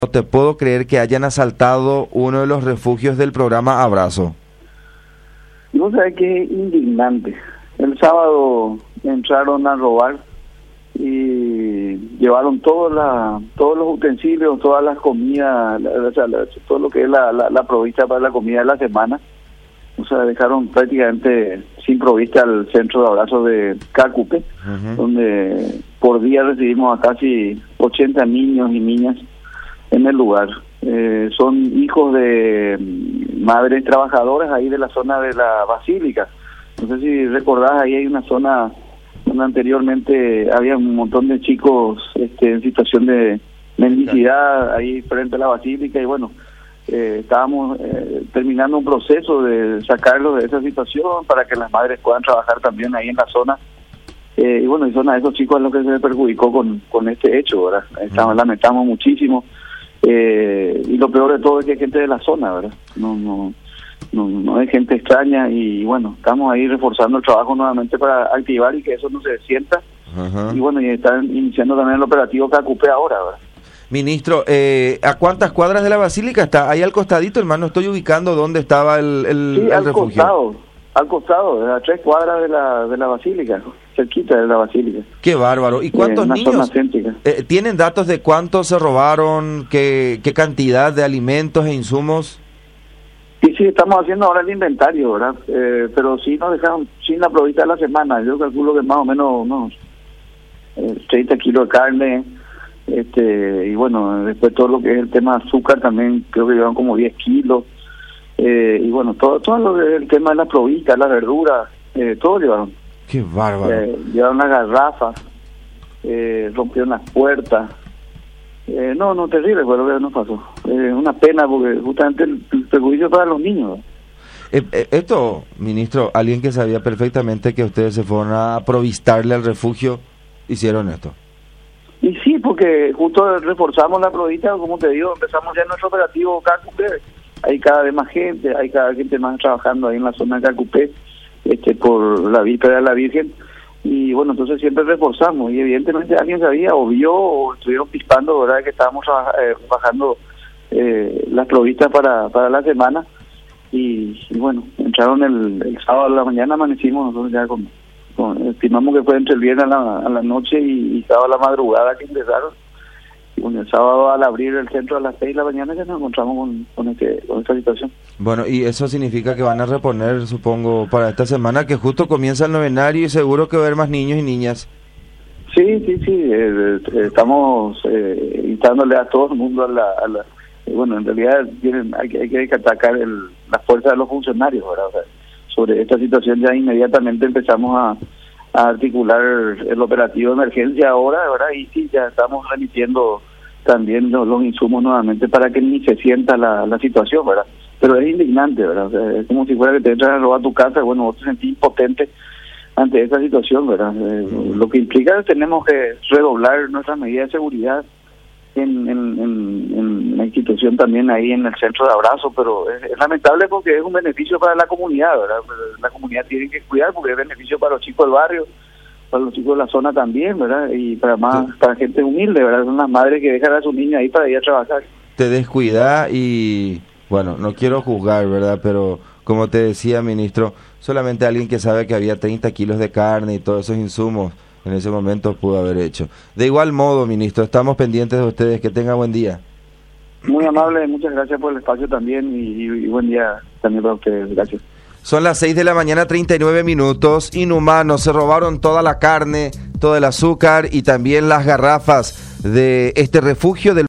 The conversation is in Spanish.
No te puedo creer que hayan asaltado uno de los refugios del programa Abrazo. No sé qué indignante. El sábado entraron a robar y llevaron todos los utensilios, todas las comidas, todo lo que es la provista para la comida de la semana. O sea, dejaron prácticamente sin provista al centro de abrazo de Cacupe, donde por día recibimos a casi 80 niños y niñas en el lugar. Son hijos de madres trabajadoras ahí de la zona de la Basílica. No sé si recordás, ahí hay una zona donde anteriormente había un montón de chicos en situación de mendicidad ahí frente a la Basílica, y bueno, estábamos terminando un proceso de sacarlos de esa situación para que las madres puedan trabajar también ahí en la zona. Y bueno, y son a esos chicos a los que se perjudicó con este hecho, ¿verdad? Lamentamos muchísimo. Y lo peor de todo es que hay gente de la zona, ¿verdad? No hay gente extraña, y bueno, estamos ahí reforzando el trabajo nuevamente para activar y que eso no se sienta. Y bueno, y están iniciando también el operativo Cacupe ahora, ¿verdad? Ministro, ¿a cuántas cuadras de la Basílica está? Ahí al costadito, hermano, estoy ubicando dónde estaba el refugio. Al costado, a 3 cuadras de la Basílica, cerquita de la Basílica. Qué bárbaro. ¿Y cuántos niños? ¿Tienen datos de cuántos se robaron, qué cantidad de alimentos e insumos? Sí, estamos haciendo ahora el inventario, ¿verdad? Pero sí nos dejaron sin la provista de la semana. Yo calculo que más o menos unos 30 kilos de carne, y bueno, después todo lo que es el tema de azúcar también, creo que llevan como 10 kilos. Y bueno, todo lo que es el tema de la provista, la verdura, todo llevaron. Qué bárbaro. Llevaron las garrafas, rompieron las puertas. No, terrible fue lo que nos pasó. Una pena, porque justamente el perjuicio para los niños. Esto, ministro, alguien que sabía perfectamente que ustedes se fueron a aprovistarle al refugio, hicieron esto. Y sí, porque justo reforzamos la provista, como te digo, empezamos ya nuestro operativo Cacupe. Hay cada vez más gente, hay cada gente más trabajando ahí en la zona de Cacupe, por la víspera de la Virgen. Y bueno, entonces siempre reforzamos, y evidentemente alguien sabía o vio o estuvieron pispando, ¿verdad?, que estábamos bajando las provistas para la semana. Y bueno, entraron el sábado a la mañana, amanecimos nosotros ya estimamos que fue entre el viernes a la noche y sábado a la madrugada que ingresaron. Y bueno, el sábado al abrir el centro a las 6 de la mañana ya nos encontramos con esta situación. Bueno, y eso significa que van a reponer, supongo, para esta semana, que justo comienza el novenario, y seguro que va a haber más niños y niñas. Sí, estamos instándole a todo el mundo bueno, en realidad hay que atacar la fuerza de los funcionarios, ¿verdad? O sea, sobre esta situación ya inmediatamente empezamos a articular el operativo de emergencia ahora, ¿verdad? Y sí, ya estamos remitiendo también los insumos nuevamente para que ni se sienta la situación, ¿verdad? Pero es indignante, ¿verdad? O sea, es como si fuera que te entran a robar tu casa. Bueno, vos te sentís impotente ante esa situación, ¿verdad? Lo que implica es que tenemos que redoblar nuestras medidas de seguridad en la institución también ahí en el centro de abrazo, pero es lamentable porque es un beneficio para la comunidad, ¿verdad? La comunidad tiene que cuidar porque es beneficio para los chicos del barrio, para los chicos de la zona también, ¿verdad? Y para gente humilde, ¿verdad? Son las madres que dejan a sus niños ahí para ir a trabajar. Te descuida y, bueno, no quiero juzgar, ¿verdad? Pero como te decía, ministro, solamente alguien que sabe que había 30 kilos de carne y todos esos insumos en ese momento pudo haber hecho. De igual modo, ministro, estamos pendientes de ustedes. Que tenga buen día. Muy amable, muchas gracias por el espacio también, y buen día también para ustedes. Gracias. Son las 6 de la mañana, 39 minutos. Inhumanos, se robaron toda la carne, todo el azúcar y también las garrafas de este refugio del